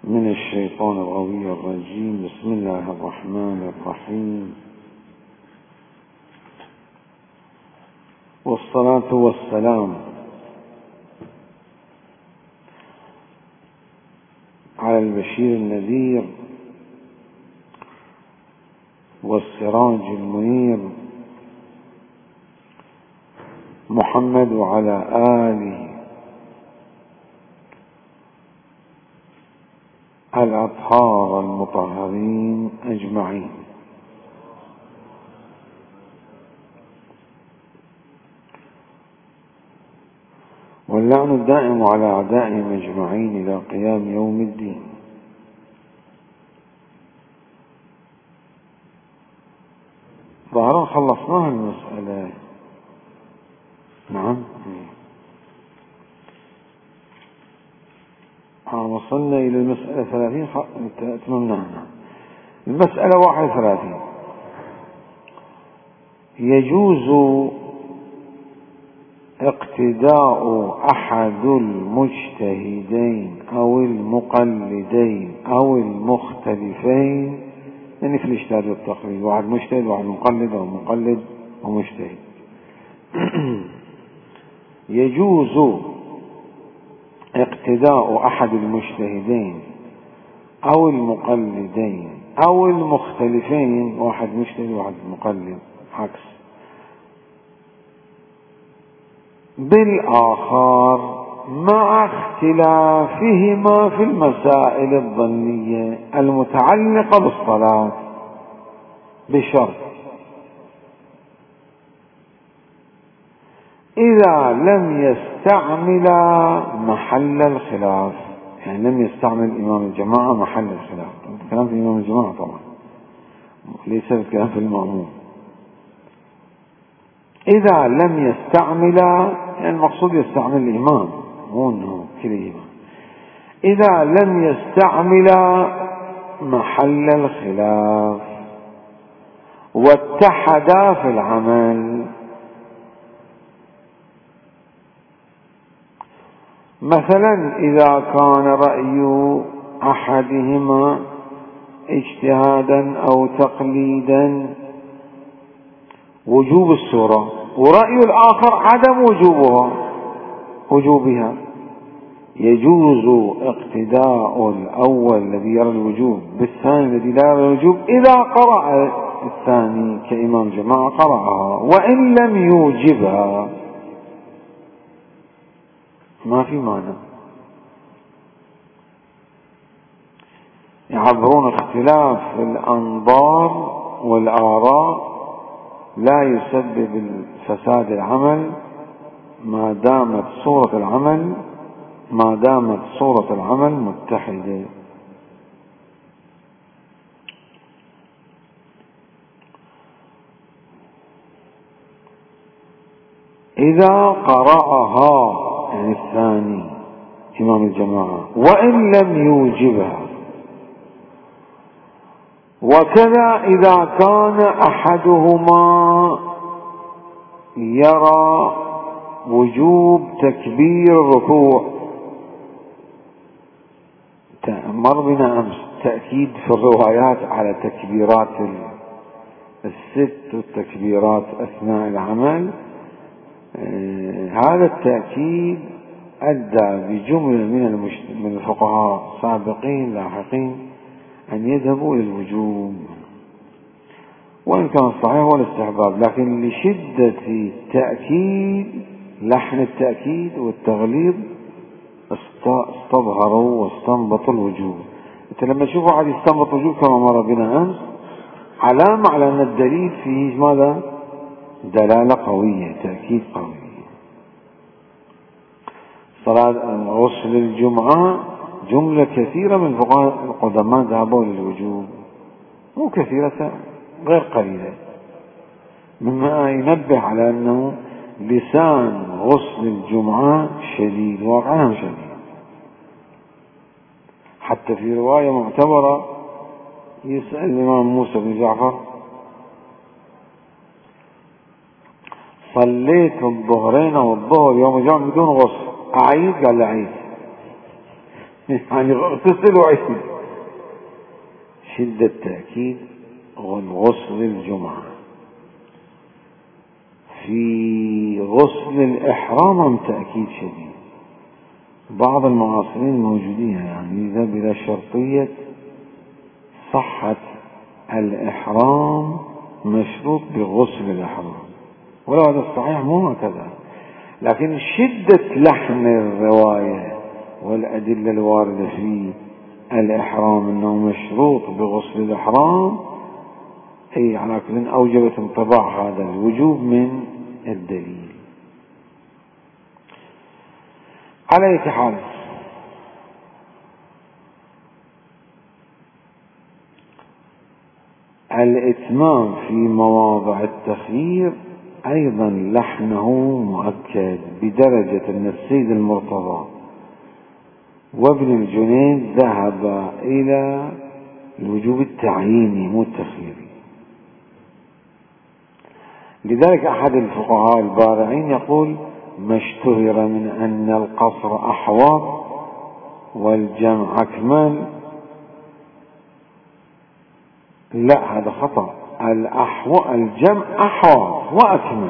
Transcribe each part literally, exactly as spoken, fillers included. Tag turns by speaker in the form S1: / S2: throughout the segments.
S1: من الشيطان الغوي الرجيم. بسم الله الرحمن الرحيم، والصلاة والسلام على البشير النذير والسراج المنير محمد وعلى آله الأطهار المطهرين أجمعين. واللعن الدائم على أعدائهم أجمعين إلى قيام يوم الدين. ظاهرا خلصناها المسألة. نعم، وصلنا إلى المسألة ثلاثين، أتممناها. المسألة واحد وثلاثين: يجوز اقتداء أحد المجتهدين أو المقلدين أو المختلفين، يعني في الاجتهاد والتقليد، واحد مجتهد واحد مقلد أو مقلد ومجتهد. يجوز اقتداء أحد المجتهدين أو المقلدين أو المختلفين، واحد مجتهد واحد مقلد عكس، بالآخر مع اختلافهما في المسائل الظنية المتعلقة بالصلاة، بشرط إذا لم يستعمل محل الخلاف، يعني لم يستعمل إمام الجماعة محل الخلاف. الكلام في إمام الجماعة طبعا، ليس الكلام في المأموم. إذا لم يستعمل، يعني المقصود يستعمل الإمام، مو أنه كليهما. إذا لم يستعمل محل الخلاف واتحدا في العمل، مثلا إذا كان رأي أحدهما اجتهادا أو تقليدا وجوب السورة، ورأي الآخر عدم وجوبها وجوبها، يجوز اقتداء الأول الذي يرى الوجوب بالثاني الذي لا يرى الوجوب إذا قرأ الثاني كإمام جماعة قرأها وإن لم يوجبها، ما في معنى. يعبرون اختلاف الأنظار والآراء لا يسبب فساد العمل ما دامت صورة العمل ما دامت صورة العمل متحدة. إذا قرأها يعني الثاني إمام الجماعة وإن لم يوجبها، وكذا إذا كان أحدهما يرى وجوب تكبير الركوع. مر بنا أمس تأكيد في الروايات على تكبيرات الست والتكبيرات أثناء العمل. هذا التأكيد أدى بجملة من الفقهاء سابقين لاحقين أن يذهبوا للوجوب، وإن كان صحيح هو الاستحباب، لكن لشدة التأكيد لحن التأكيد والتغليظ استظهروا واستنبطوا الوجوب. أنت لما تشوف واحد يستنبط الوجوب كما مر بنا أمس، علامة على أن الدليل فيه ماذا؟ دلالة قوية، تأكيد قوي. صلاة غسل الجمعة جملة كثيرة من الفقهاء القدماء ذهبوا للوجوب، مو كثيرة، غير قليلة، مما ينبه على أنه لسان غسل الجمعة شديد، واقعها شديد. حتى في رواية معتبرة يسأل الإمام موسى بن جعفر: صليت الظهرين والظهر يوم الجمعة بدون غسل، أعيد؟ قال لا أعيد. يعني اغتسل وعيد. شدة تأكيد غسل الجمعة. في غسل الإحرام هم تأكيد شديد. بعض المعاصرين موجودين يعني إذا بلا شرطية صحة الإحرام مشروط بغسل الإحرام، ولو هذا الصحيح مو هكذا، لكن شدة لحن الرواية والأدلة الواردة في الإحرام أنه مشروط بغسل الإحرام، أي على كل أوجبت انطباع هذا الوجوب من الدليل. على أي حال الإتمام في مواضع التخيير أيضا لحنه مؤكد بدرجة أن السيد المرتضى وابن الجنيد ذهب إلى الوجوب التعييني مو التخييري. لذلك أحد الفقهاء البارعين يقول: ما اشتهر من أن القصر أحوط والجمع أكمل، لا هذا خطأ، الأحو... الجمع أحوط وأكمل،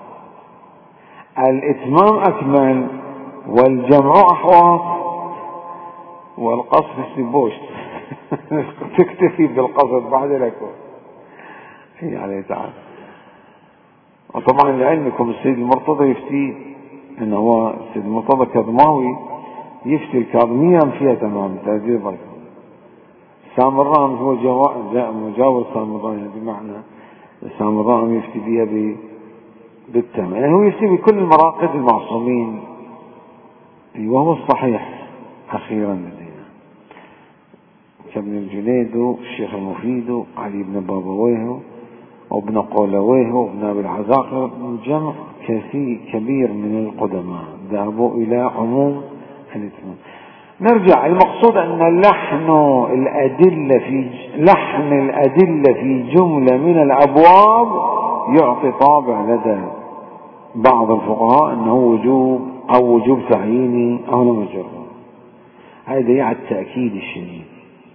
S1: الإتمام أكمل والجمع أحوط والقصر سيبوش تكتفي بالقصر بعد لكم يعني تعال. وطبعا لعلمكم السيد المرتضى يفتي انه هو السيد المرتضى كظماوي يفتي الكاظمية فيها تمام تهذيب ضيف. سامران هو مجاور سامران بمعنى سامران يفتي بها بالتمام، يعني هو يفتي بكل المراقد المعصومين وهو الصحيح أخيرا لدينا، كابن الجنيد والشيخ المفيد علي بن بابويه وابن قولويه وابن أبي العزاقر، جمع كثير كبير من القدماء ذهبوا إلى عموم الإتمام. نرجع، المقصود أن لحن الأدلة في لحن الأدلة في جملة من الأبواب يعطي طابع لدى بعض الفقهاء أنه وجوب أو وجوب تعييني أو مجرد. هذا يعني التأكيد الشديد.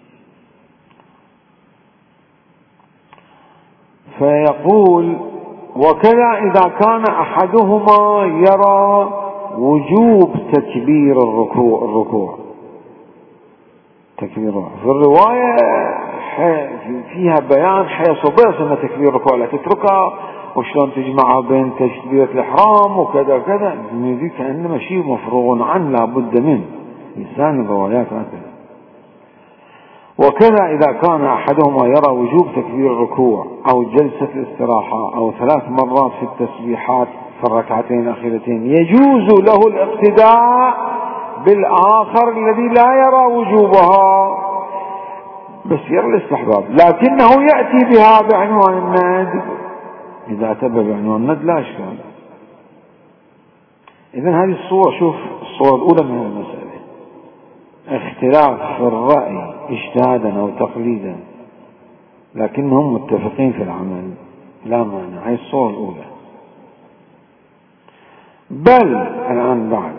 S1: فيقول: وكذا إذا كان أحدهما يرى وجوب تكبير الركوع الركوع تكبير في الرواية فيها بيان حيصبح أن تكبير الركوع لا تتركها وشلون تجمعها بين تكبيرة الإحرام وكذا كذا، ذي كأنما شيء مفروغ عنه لا بد منه، لسان الروايات هكذا. وكذا إذا كان أحدهما يرى وجوب تكبير الركوع أو جلسة الاستراحة أو ثلاث مرات في التسبيحات في الركعتين الأخيرتين يجوز له الاقتداء بالآخر الذي لا يرى وجوبها بس يرى الاستحباب، لكنه يأتي بها بعنوان الند. إذا أتى بعنوان الند لا إشكال. إذن هذه الصورة، شوف الصورة الأولى من المسألة اختلاف في الرأي اجتهادا أو تقليدا لكنهم متفقين في العمل لا مانع، هذه الصورة الأولى. بل الآن بعد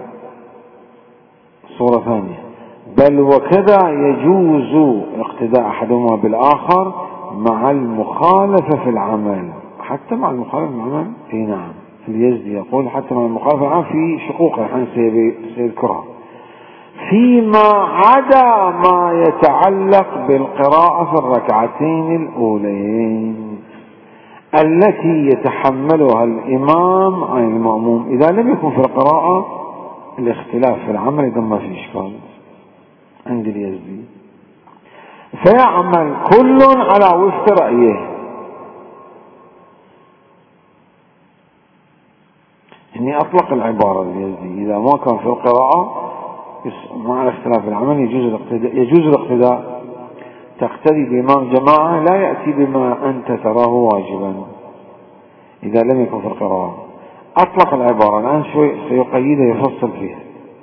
S1: صورة ثانية: بل وكذا يجوز اقتداء أحدهما بالآخر مع المخالفة في العمل، حتى مع المخالفة في العمل. اي نعم، اليزدي يقول حتى مع المخالفة في العمل في شقوقه عن سيذكرها فيما عدا ما يتعلق بالقراءة في الركعتين الأولين التي يتحملها الإمام عن المأموم إذا لم يكن في القراءة الاختلاف في العمل، إذا ما في إشكال عند اليزدي. فيعمل كل على وفق رأيه. إني أطلق العبارة اليزدي إذا ما كان في القراءة مع الاختلاف في العمل يجوز الاقتداء يجوز الاقتداء تقتدي بإمام جماعة لا يأتي بما أنت تراه واجبا إذا لم يكن في القراءة. أطلق العبارة، الآن شوي سيقيدها يفصل فيها.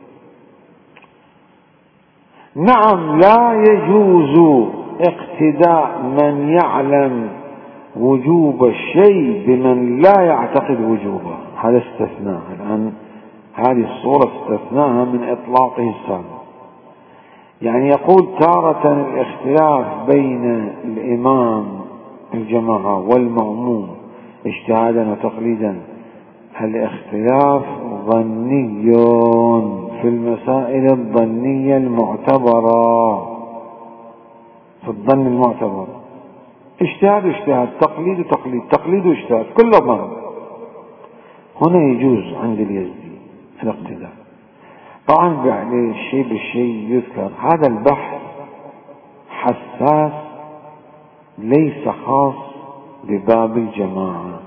S1: نعم، لا يجوز اقتداء من يعلم وجوب الشيء بمن لا يعتقد وجوبه، هذا استثناء. الآن هذه الصورة استثناها من إطلاقه السابق. يعني يقول تارة الاختلاف بين الإمام الجماعة والمأموم اجتهادا وتقليدا الاختلاف ظني في المسائل الظنية المعتبرة، في الظن المعتبر، اجتهاد واجتهاد، تقليد وتقليد، تقليد واجتهاد، كله ظن. هنا يجوز عند اليزدي الاقتداء. طبعا الشيء بالشيء يذكر، هذا البحث حساس ليس خاص بباب الجماعة.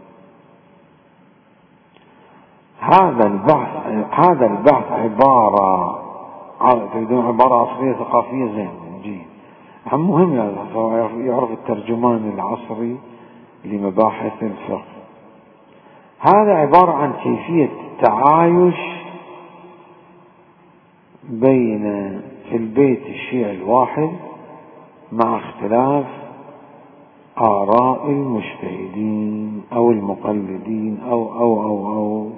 S1: هذا البحث هذا البحث عبارة تريدون عبارة عصرية ثقافية زين جيد، هم مهم يعرف الترجمان العصري لمباحث الفقه. هذا عبارة عن كيفية التعايش بين في البيت الشيعي الواحد مع اختلاف آراء المجتهدين أو المقلدين أو أو أو أو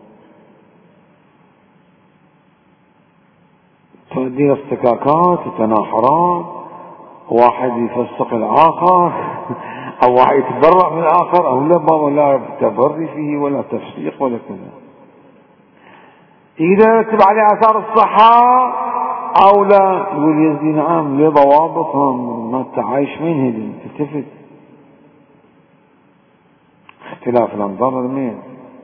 S1: تؤدي اصطكاكات وتناحرات، واحد يفسق الآخر أو واحد يتبرع من الآخر، أو لا بابا لا تبري فيه ولا تفسيق ولا كذا. إذا يرتب عليه آثار الصحة أو لا، يقول يزدي نعم له ضوابطهم، ما التعايش من هذي التفت اختلاف الأنظار المين.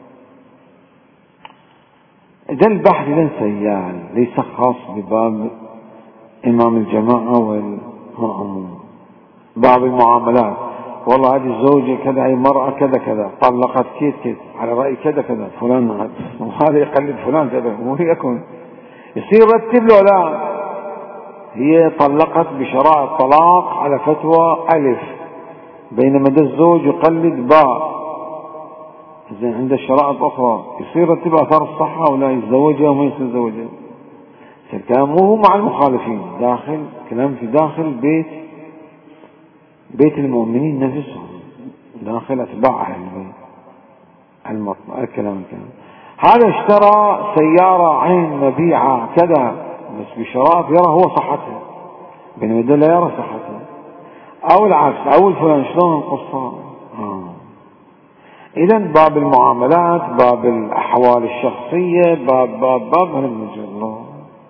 S1: إذا البحث إذا سيال ليس خاص بباب إمام الجماعة والمأموم. باب المعاملات، والله هذه الزوجة كذا، هي مرأة كذا كذا، طلقت كيت كيت على رأي كذا كذا، فلان وهذا يقلد فلان كذا، مو يكون يصير رتب له لا، هي طلقت بشرائط طلاق على فتوى ألف، بينما ده الزوج يقلد باء، زين عنده شرائط أخرى، يصير رتب آثار الصحة ولا يتزوجها وما يتزوجها. الكلام مو مع المخالفين، داخل كلام في داخل بيت بيت المؤمنين نفسهم، داخل أتباع أهل البيت المطلع. الكلام الكلام هذا اشترى سيارة عين مبيعة كذا بس بشرائط يرى هو صحتها، بينما يدل لا يرى صحتها، أو العكس، أو الفلان شلون القصة. آه. إذا باب المعاملات، باب الأحوال الشخصية، باب باب باب الله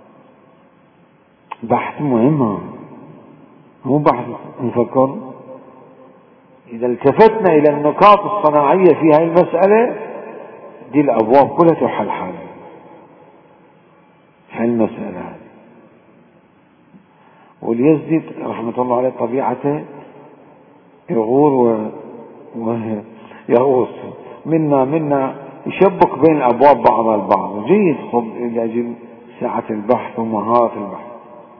S1: بحث مهم، مو بحث نفكر. إذا التفتنا إلى النقاط الصناعية في هذه المسألة، دي الأبواب كلها تحل حل في المسألة هذه. واليزدي رحمة الله عليه طبيعته يغور و... ويغوص منا منا يشبك بين الأبواب بعضها البعض، جيد خب لأجل سعة البحث ومهارة البحث.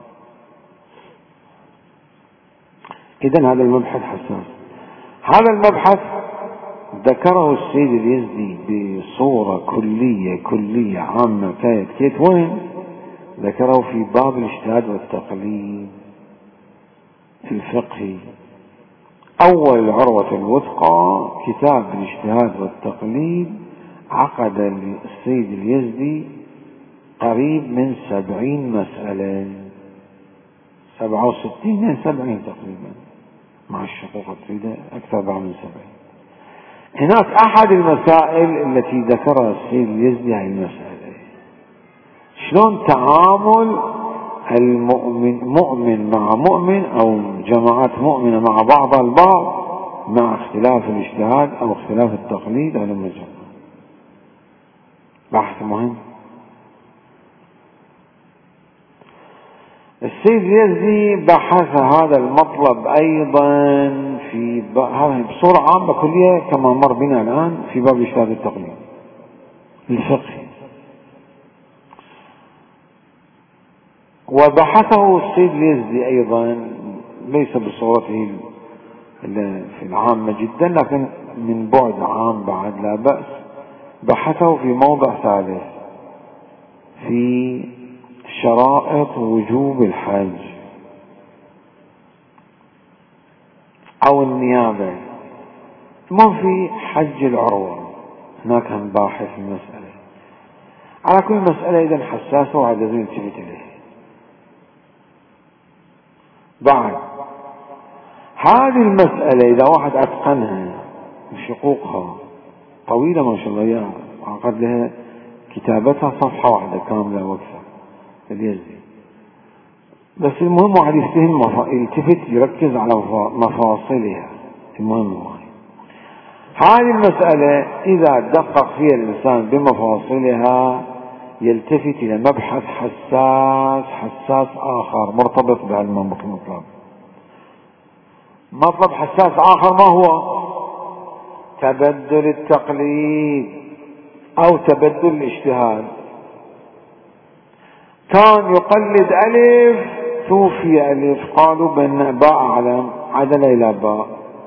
S1: إذن هذا المبحث حساس. هذا المبحث ذكره السيد اليزدي بصورة كلية كلية عامة كايت كيت، وين ذكره؟ في باب الاجتهاد والتقليد الفقهي، أول العروة الوثقى كتاب الاجتهاد والتقليد، عقد السيد اليزدي قريب من سبعين مسألة، سبعة وستين من سبعين تقريبا مع الشقوق التريدة، أكثر بعد من سبعين. هناك أحد المسائل التي ذكرها السيد اليزدي هذه المسألة، شلون تعامل المؤمن مؤمن مع مؤمن أو جماعات مؤمنة مع بعضها البعض مع اختلاف الاجتهاد أو اختلاف التقليد على المجال. بحث مهم. السيد اليزدي بحث هذا المطلب أيضا في بصورة عامة كلية كما مر بنا الآن في باب الاجتهاد والتقليد الفقهي، وبحثه السيد اليزدي أيضا ليس بصورته في العامة جدا لكن من بعد عام بعد لا بأس، بحثه في موضع ثالث في شرائط وجوب الحج أو النيابة، ما في حج العروة، هناك هم باحث في المسألة. على كل مسألة إذا حساسة وعجزوا يلتفت إليه. بعد هذه المسألة إذا واحد أتقنها وشقوقها طويلة ما شاء الله، يا عقد لها كتابتها صفحة واحدة كاملة وقفة اليزدي، بس المهم واحد يفتهم يلتفت يركز على مفاصلها. المهم هو هذه المسألة إذا دقق فيها الإنسان بمفاصلها يلتفت إلى مبحث حساس حساس آخر مرتبط بعلم المطلب. مطلب حساس آخر ما هو؟ تبدل التقليد أو تبدل الاجتهاد. كان يقلد ألف توفي ألف، قالوا بأن باء علم عدل إلى باء،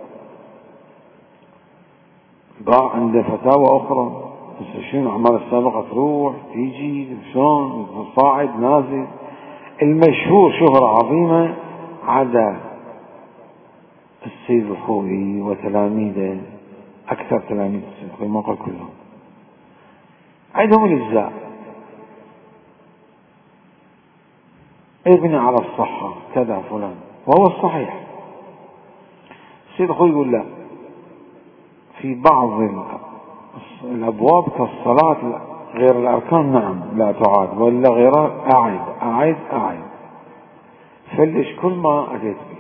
S1: باء عند فتاوى أخرى. بس شنو الأعمال السابقة تروح تيجي شلون صاعد نازل. المشهور شهرة عظيمة عدا السيد الخوئي وتلاميذه، أكثر تلاميذ السيد الخوئي ما قال كلهم، عندهم الإجزاء ابني على الصحة كذا فلان، وهو الصحيح. السيد الخوئي يقول لا، في بعض الأبواب كالصلاة غير الأركان نعم لا تعاد، ولا غيرها أعد أعد أعد، فلش كل ما أتيت به.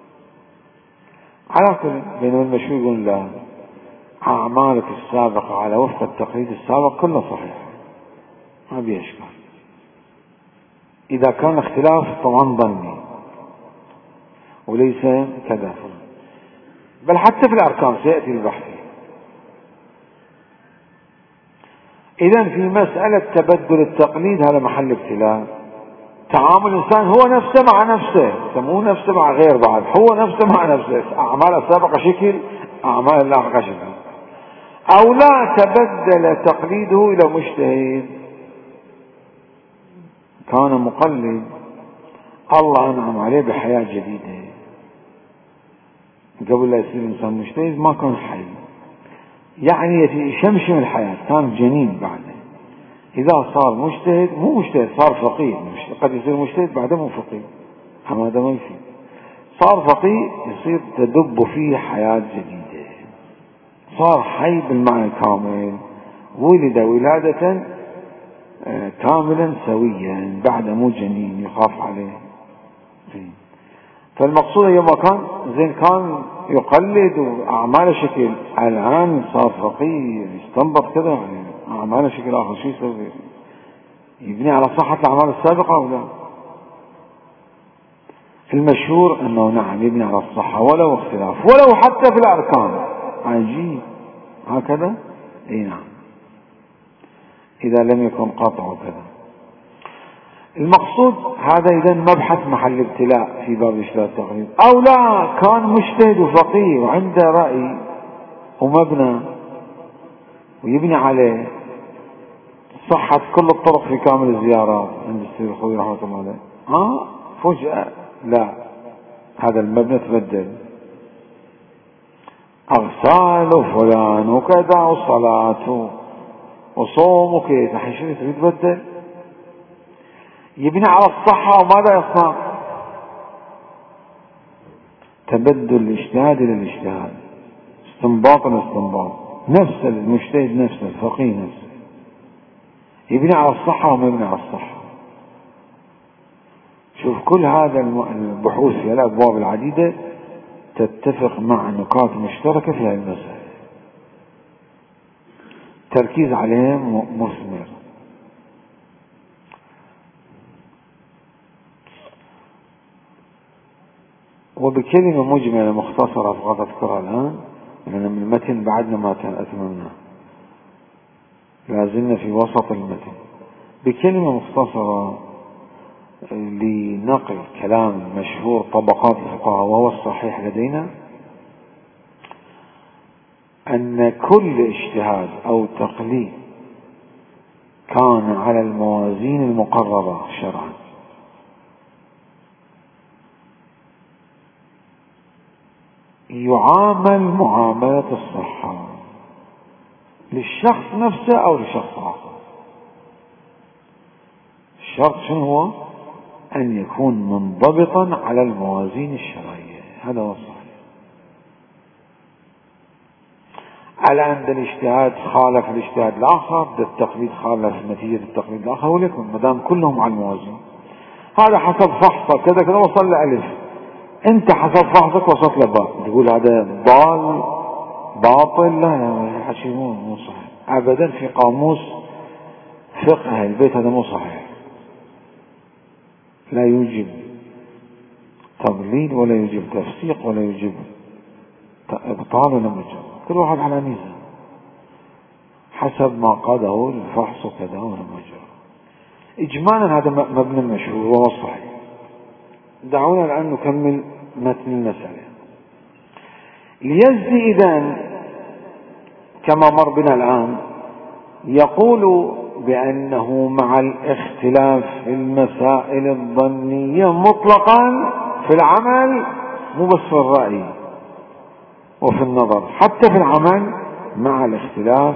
S1: على كل بين المشهور يقول لا، أعمالك السابقة على وفق التقليد السابق كله صحيح ما بيه إشكال، إذا كان اختلاف طبعا ظني وليس كذا. بل حتى في الأركان سيأتي البحث. إذن في مسألة تبدل التقليد هذا محل ابتلاء. تعامل الإنسان هو نفسه مع نفسه، مو نفسه مع غير بعض، هو نفسه مع نفسه، أعمال السابقة شكل أعمال اللاحقة شكل. أو لا تبدل تقليده إلى مجتهد، كان مقلد الله أنعم عليه بحياة جديدة، قبل لا يصير إنسان مجتهد ما كان حي، يعني يشمشم الحياة، كان جنين بعده. إذا صار مجتهد مو مجتهد صار فقيه، قد يصير مجتهد بعده مو فقيه، هذا ما يصير. صار فقيه يصير تدب فيه حياة جديدة، صار حي بالمعنى الكامل، ولد ولادة كاملا سويا بعد مو جنين يخاف عليه. فالمقصود يوم كان زين كان يقلد وأعمال شكل، الآن صار فقيه يستنبط كذا يعني أعمال شكل آخر، شو يسوي؟ يبني على صحة الأعمال السابقة أو لا؟ المشهور أنه نعم يبني على الصحة ولو اختلاف، ولو حتى في الأركان. عجيب هكذا. اي نعم، إذا لم يكن قطع وكذا. المقصود هذا إذن مبحث محل ابتلاء في باب إشكال التقليد. أو لا كان مجتهد وفقيه وعنده رأي ومبنى ويبني عليه صحة كل الطرق في كامل الزيارات عند السيد الخوئي رحمة الله عليه، ها فجأة لا، هذا المبنى تبدل، أغسال وفلان وكذا وصلاة وصوم وكذا، الحين شنو يتبدل؟ يبني على الصحة وماذا يصنع؟ تبدل الاجتهاد إلى الاجتهاد، استنباط إلى استنباط، نفس المجتهد نفسه الفقيه نفسه يبني على الصحة وما يبني على الصحة. شوف كل هذا البحوث في الأبواب العديدة تتفق مع نقاط مشتركة في هذه المسألة، تركيز عليهم مثمر. وبكلمة مجملة مختصرة فقط أذكرها الآن، لأن من المتن بعدنا ما أتممنا، لازلنا في وسط المتن. بكلمة مختصرة لنقل كلام مشهور طبقات الفقهاء وهو الصحيح لدينا، أن كل اجتهاد أو تقليد كان على الموازين المقررة شرعا يعامل معاملة الصحة للشخص نفسه أو لشخص آخر. الشرط شنو هو؟ أن يكون منضبطا على الموازين الشرعية، هذا هو الصحيح. على عند الاجتهاد خالف الاجتهاد الآخر، ده التقليد خالف نتيجة التقليد الآخر، ولكن ما دام كلهم على الموازين، هذا حسب فحصك كذا كذا وصل لألف، أنت حسب فحصك وصلت لباء، تقول هذا ضال باطل؟ لا لا، حكي مو مو صحيح أبدا. في قاموس فقه أهل البيت هذا مو صحيح، لا يوجب تضليل ولا يوجب تفسيق ولا يوجب إبطال ولا مجرد، كل واحد على ميزان حسب ما قاده الفحص وكذا ولا مجرد. إجمالا هذا مبنى مشهور وهو الصحيح. دعونا الآن نكمل متن المسألة. اليزدي إذن كما مر بنا الآن يقول بأنه مع الاختلاف في المسائل الظنية مطلقا في العمل، مو بس في الرأي وفي النظر، حتى في العمل مع الاختلاف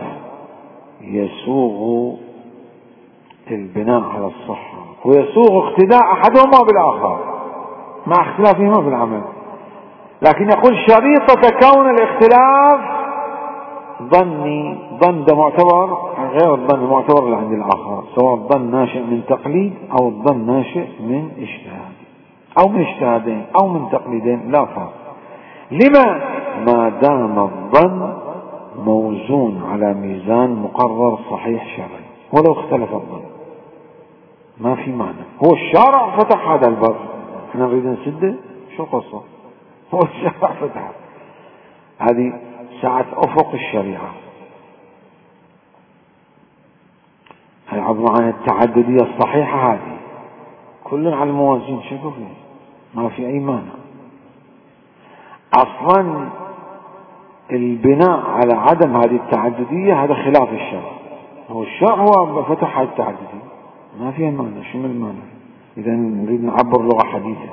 S1: يسوغ البناء على الصحة ويسوغ اقتداء أحدهما بالآخر مع اختلافهما في العمل. لكن يقول شريطة كون الاختلاف ظني، ظن ده معتبر غير الظن المعتبر اللي عند الآخر، سواء الظن ناشئ من تقليد أو الظن ناشئ من اجتهاد أو من اجتهادين أو من تقليدين، لا فرق. لما؟ ما دام الظن موزون على ميزان مقرر صحيح شرعي، ولو اختلف الظن ما في معنى. هو الشارع فتح هذا الباب، احنا نريد نسده، شو القصة؟ هو الشارع فتح، هذه سعة أفق الشريعة. هي عبارة عن التعددية الصحيحة، هذه كل على الموازين، شوفوا فيه ما في أي مانع. أصلا البناء على عدم هذه التعددية هذا خلاف الشرع، هو الشرع هو فتح هذه التعددية، ما فيها معنى. شو من المعنى إذا نريد نعبر لغة حديثة؟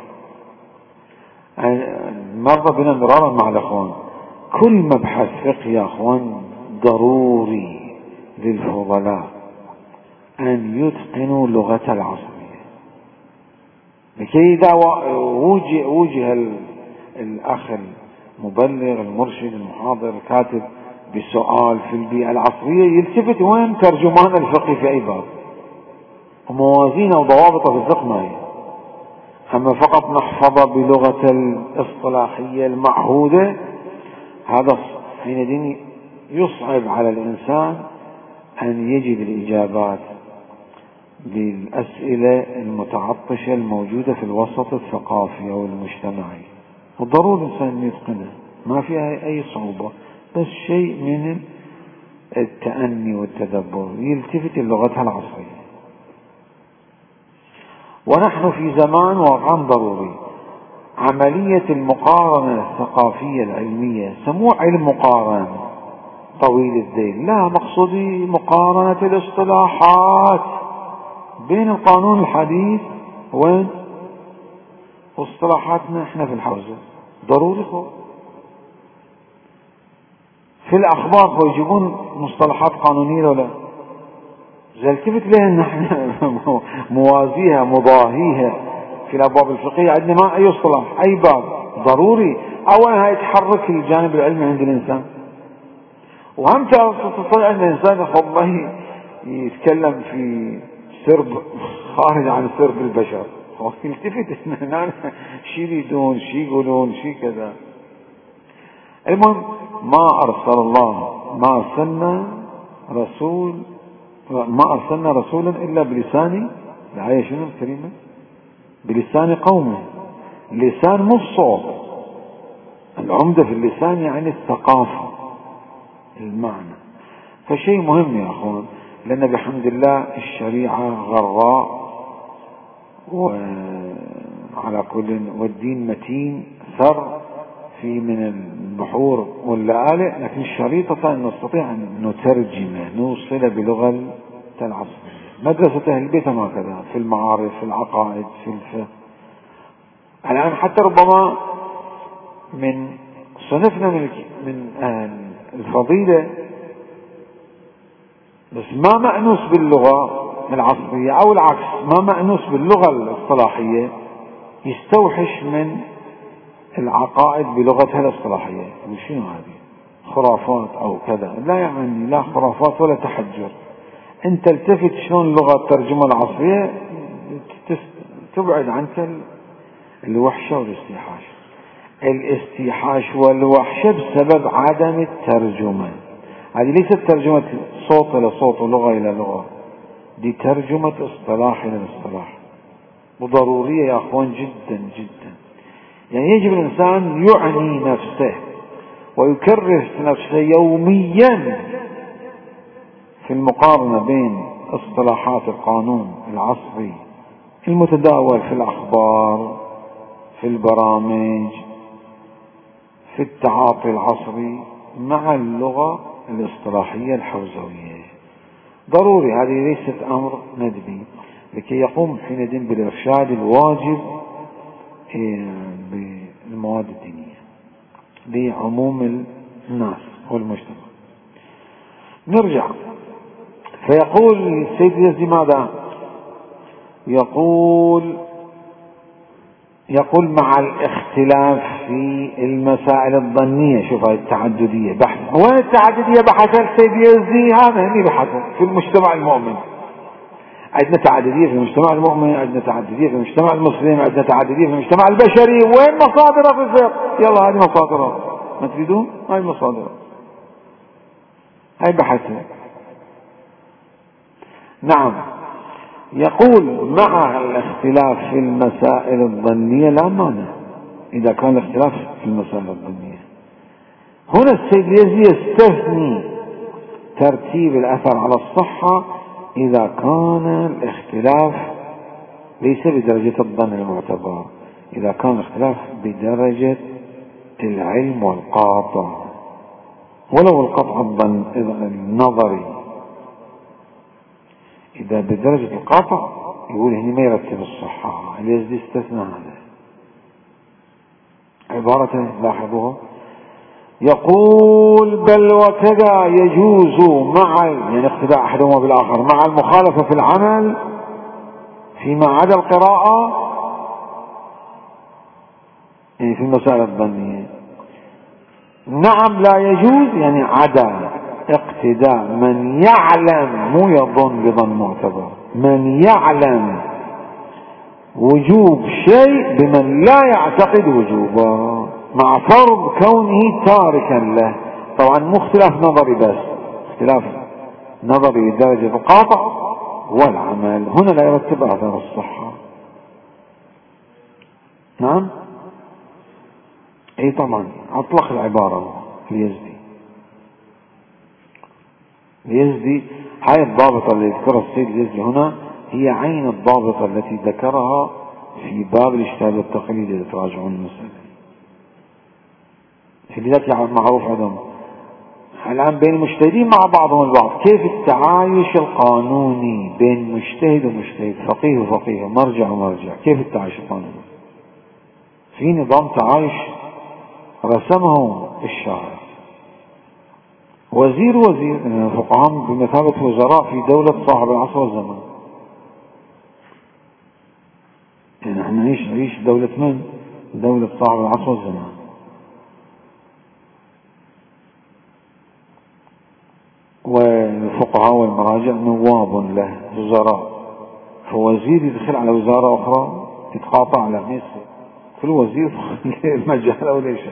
S1: مرة بنا مرارا مع الأخوان، كل مبحث فقه يا أخوان ضروري للفضلاء أن يتقنوا لغة العصرية، لكي إذا وجه, وجه الأخ المبلغ المرشد المحاضر الكاتب بسؤال في البيئة العصرية يلتفت وين ترجمان الفقه في أي باب، وموازين وضوابط في الفقه ما هي. أما فقط نحفظ بلغة الاصطلاحية المعهودة، هذا حينئذ يصعب على الإنسان أن يجد الإجابات للأسئلة المتعطشة الموجودة في الوسط الثقافي أو المجتمعي. وضروري الإنسان يتقنه، ما فيها أي صعوبة، بس شيء من التأني والتدبر، يلتفت للغتها العصرية. ونحن في زمان واقعا ضروري عملية المقارنة الثقافية العلمية، سموه علم مقارن طويل الذيل، لا مقصودي مقارنة الاصطلاحات بين القانون الحديث وين واصطلاحاتنا احنا في الحوزة. ضروري خو في الأخبار خو يجيبون مصطلحات قانونية ولا زلتفت لها نحن موازيها مضاهيها في الأبواب الفقهية عندنا ما أي اصطلاح أي باب. ضروري أولا يتحرك الجانب العلمي عند الإنسان، وهم تستطيع أن الإنسان والله يتكلم في سرب خارج عن سرب البشر، يلتفت شي يريدون شي يقولون شي كذا. المهم ما أرسل الله ما أرسلنا رسول ما أرسلنا رسولا إلا بلسان الآية شنو الكريمة؟ بلسان قومه. لسان مو الصوت، العمدة في اللسان يعني الثقافة المعنى. فشيء مهم يا أخوان، لأن بحمد الله الشريعة غراء وعلى كل، والدين متين ثر في من البحور واللآلئ، لكن الشريطة أن نستطيع أن نترجمه نوصل بلغة العصرية. مدرسة أهل البيت هكذا في المعارف في العقائد في الفقه. الآن حتى ربما من صنفنا من من الفضيلة بس ما مأنوس باللغة العصرية أو العكس، ما مأنوس باللغة الاصطلاحية يستوحش من العقائد بلغتها الاصطلاحية. وشنو هذه؟ خرافات أو كذا؟ لا يعني لا خرافات ولا تحجر. أنت التفت شلون اللغة الترجمة العصرية تبعد عنك الوحشة والاستيحاش. الاستيحاش والوحشة بسبب عدم الترجمة. هذه ليست ترجمة صوت إلى صوت ولغة إلى لغة، دي ترجمة اصطلاح إلى اصطلاح، وضرورية يا أخوان جدا جدا. يعني يجب الإنسان يعني نفسه ويكرس نفسه يوميا في المقارنة بين اصطلاحات القانون العصري المتداول في الأخبار، في البرامج، في التعاطي العصري، مع اللغة الاصطلاحية الحوزوية. ضروري، هذه ليست أمر ندبي، لكي يقوم حينئذ بالإرشاد الواجب بالمواد الدينية لعموم الناس والمجتمع. نرجع، فيقول السيد اليزدي ماذا؟ يقول يقول مع الاختلاف في المسائل الظنية. شوف هاي التعددية بحث، وين التعددية بحثها السيد اليزدي؟ هذا هني بحثها في المجتمع المؤمن. عندنا تعددية في المجتمع المؤمن، عندنا تعددية في المجتمع المسلم، عندنا تعددية في المجتمع البشري. وين مصادرها في الفقه؟ يلا هذه مصادرها، ما تريدون؟ هاي مصادرها، هاي بحثها. نعم، يقول مع الاختلاف في المسائل الظنية لا مانع إذا كان الاختلاف في المسائل الظنية. هنا السيد اليزدي يستثني ترتيب الأثر على الصحة إذا كان الاختلاف ليس بدرجة الظن المعتبر، إذا كان الاختلاف بدرجة العلم والقاطع، ولو القطع الظن النظري. إذا بدرجة القاطع يقول هنا ما يرتب الصحة. اليزدي استثنى هذا. عبارة لاحظوها، يقول بل وكذا يجوز مع يعني اقتداء أحدهما بالآخر مع المخالفة في العمل فيما عدا القراءة، يعني في المسائل الظنية. نعم لا يجوز يعني عدا اقتداء من يعلم، مو يظن بظن معتبر، من يعلم وجوب شيء بمن لا يعتقد وجوبه، مع فرض كونه تاركا له. طبعا مو اختلاف نظري بس، اختلاف نظري بدرجة القاطع والعمل. هنا لا يرتب أثر الصحة. نعم، اي طبعا اطلق العبارة اليزدي. اليزدي هاي الضابطة اللي يذكرها السيد اليزدي هنا هي عين الضابطة التي ذكرها في باب الاجتهاد والتقليد إذا تراجعون المسألة. لذلك معروف عندهم الآن بين المجتهدين مع بعضهم البعض كيف التعايش القانوني بين مجتهد ومجتهد، فقيه وفقيه، مرجع ومرجع. كيف التعايش القانوني؟ في نظام تعايش رسمه الشارع. وزير وزير الفقهاء بمثابة وزراء في دولة صاحب العصر والزمان. يعني احنا نعيش نعيش دولة من؟ دولة صاحب العصر والزمان. والفقهاء والمراجع نواب له، وزراء. فوزير يدخل على وزارة أخرى يتقاطع على ناس كل وزير المجال أو ليش.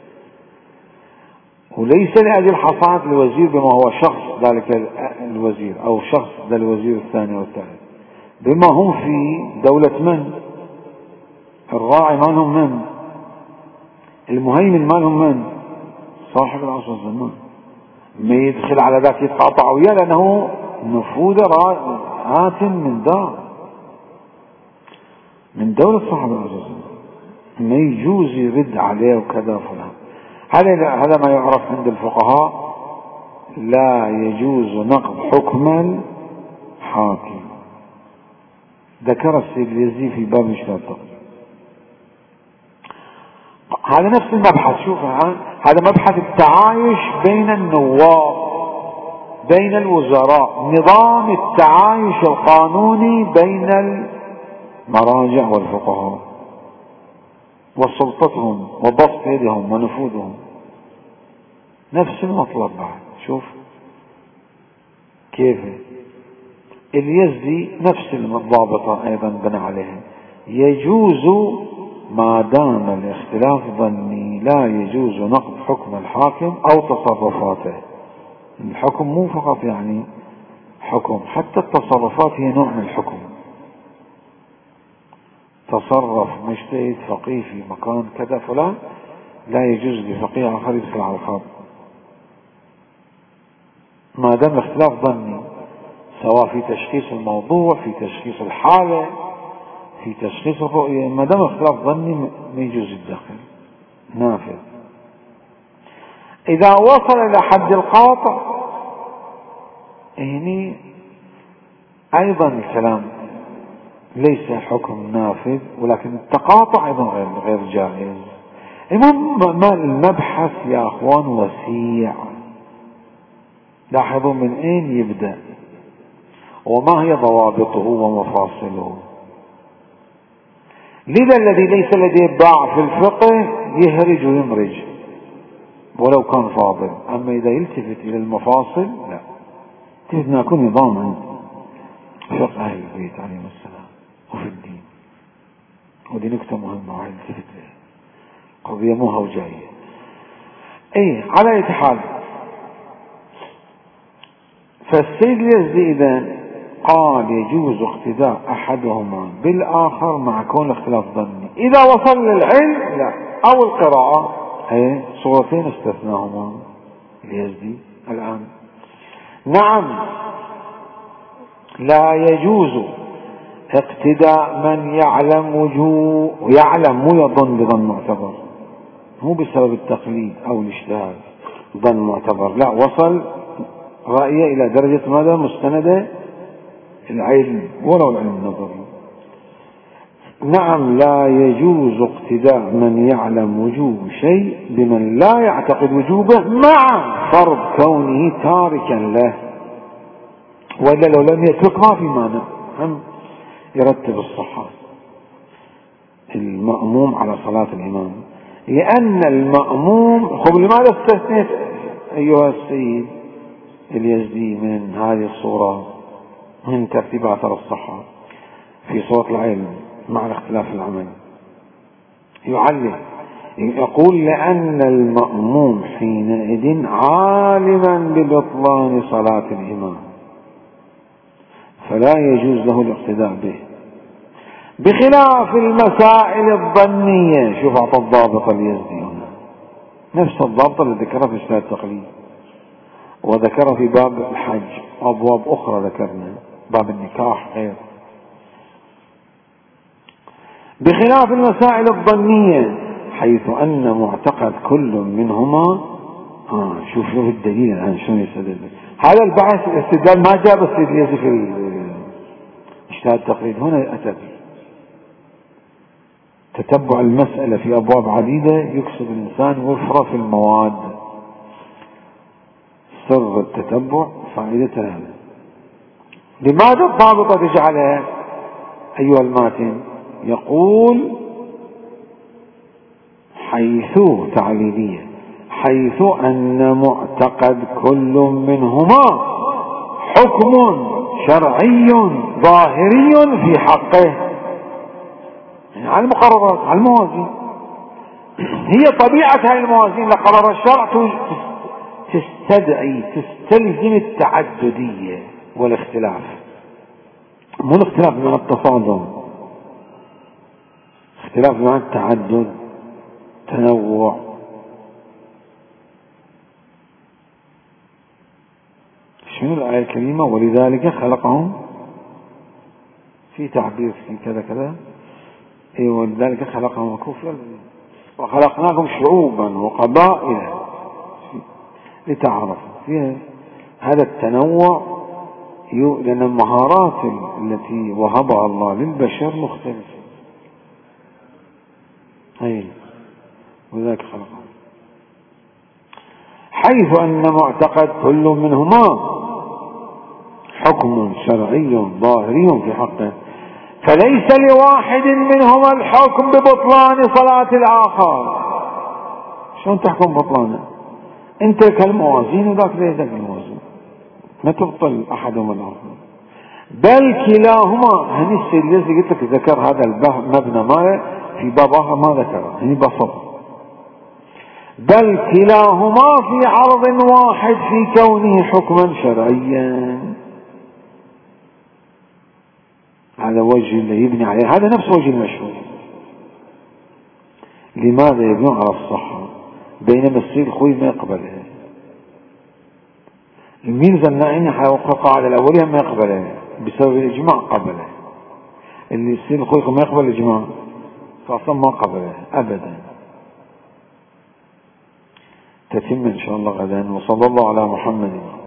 S1: وليس لأجل حصانة الوزير بما هو شخص ذلك الوزير أو شخص ذا الوزير الثاني والثالث، بما هم في دولة من؟ الراعي مالهم من؟ المهيمن مالهم من؟ صاحب العصر والزمان. ما يدخل على ذاك يتقاطع وياه لأنه نفوذ آت من دار من دولة صاحب العصر والزمان، ما يجوز يرد عليه وكذا فلان. هذا هذا ما يعرف عند الفقهاء لا يجوز نقض حكم الحاكم. ذكر السيد اليزدي في باب الاجتهاد. هذا نفس المبحث. شوف هذا مبحث التعايش بين النواب بين الوزراء نظام التعايش القانوني بين المراجع والفقهاء وسلطتهم وبسط يدهم ونفوذهم، نفس المطلب بعد. شوف كيف اليزدي نفس الضابطة أيضا بنى عليها. يجوز ما دام الاختلاف ظني لا يجوز نقض حكم الحاكم أو تصرفاته. الحكم مو فقط يعني حكم، حتى التصرفات هي نوع من الحكم. تصرف مجتهد فقيه في مكان كذا فلان، لا يجوز لفقيه آخر يدخل على الخط ما دام اختلاف ظني، سواء في تشخيص الموضوع، في تشخيص الحالة، في تشخيص الرؤية. ما دام اختلاف ظني ما يجوز الدخل، نافذ. إذا وصل إلى حد القاطع هنا أيضا الكلام ليس حكم نافذ، ولكن التقاطع أيضا غير غير جائز. المهم المبحث يا أخوان وسيع. لاحظوا من أين يبدأ وما هي ضوابطه ومفاصله. لذا الذي ليس لديه باع في الفقه يهرج ويمرج ولو كان فاضل، أما إذا يلتفت إلى المفاصل لا. تجد يكون نظاما فقه أهل البيت عليهم السلام وفي الدين، ودي نكتة مهمة واحد يلتفت لها، قضية مو هوجائية. اي على أي حال، فالسيد اليزدي إذن قال يجوز اقتداء أحدهما بالآخر مع كون الاختلاف ظني. إذا وصل للعلم لا، أو القراءة، هي صورتين استثناهما اليزدي الآن. نعم لا يجوز اقتداء من يعلم وجوه، يعلم مو يظن بظن معتبر، مو بسبب التقليد أو الاجتهاد ظن معتبر، لا، وصل رأيه إلى درجة ماذا؟ مستندة العلم ولو العلم النظري. نعم لا يجوز اقتداء من يعلم وجوب شيء بمن لا يعتقد وجوبه مع فرض كونه تاركا له، وإلا لو لم يترك ما في مانع، هم يرتب الصحة المأموم على صلاة الإمام. لأن المأموم، خب لماذا استثنيت أيها السيد اليزدي من هذه الصورة من ترتيب آثار الصحة في صورة العلم مع الاختلاف العمل؟ يعلم يقول لأن المأموم حينئذ عالما ببطلان صلاة الإمام فلا يجوز له الاقتداء به، بخلاف المسائل الظنية. شوف أعطى الضابط اليزدي هنا نفس الضابط اللي ذكره في إشكال التقليد، وذكره في باب الحج وأبواب أخرى ذكرنا، باب النكاح غير. بخلاف المسائل الظنية حيث أن معتقد كل منهما آه شوف شوف الدليل الآن شلون يستدل. هذا البحث الاستدلال ما جاء بس في في إشكال التقليد، هنا أتى تتبع المسألة في أبواب عديدة يكسب الإنسان وفرة في المواد. سر التتبع فائدته هذا. لماذا الضابطة تجعلها أيها الماتن؟ يقول حيث تعليلية، حيث أن معتقد كل منهما حكم شرعي ظاهري في حقه، يعني على المقررات، على الموازين. هي طبيعة هذه الموازين لقرار الشرع تستدعي تستلزم التعددية والاختلاف، مو الاختلاف مع التصادم، اختلاف مع التعدد، تنوع. شنو الآية الكريمة؟ ولذلك خلقهم، في تعبير في كذا كذا، اي ولذلك خلقهم كفرا وخلقناكم شعوبا وقبائل لتعارفوا. فيها هذا التنوع، لأن المهارات التي وهبها الله للبشر مختلفة. أي وذلك خلقهم. حيث أن معتقد كل منهما حكم شرعي ظاهري في حقه، فليس لواحد منهما الحكم ببطلان صلاة الآخر. شلون تحكم بطلانه؟ انت كالموازين وذاك ليس كالموازين، ما تبطل احدهما الاخر، بل كلاهما. هني السيد الذي قلت لك ذكر هذا المبنى ماله في باب اخر ما ذكره، هني بسط، بل كلاهما في عرض واحد في كونه حكما شرعيا. هذا وجه اللي يبني عليه، هذا نفس وجه المشهور. لماذا يبنون على الصحة بينما السيد الخوي ما يقبلها؟ الميزة النائنة حيوقع القاعدة الأولية ما يقبلها بسبب الإجماع قبله، اللي السيد الخوي ما يقبل الإجماع فأصلا ما قبله أبدا. تتم إن شاء الله غدا. وصلى الله على محمد.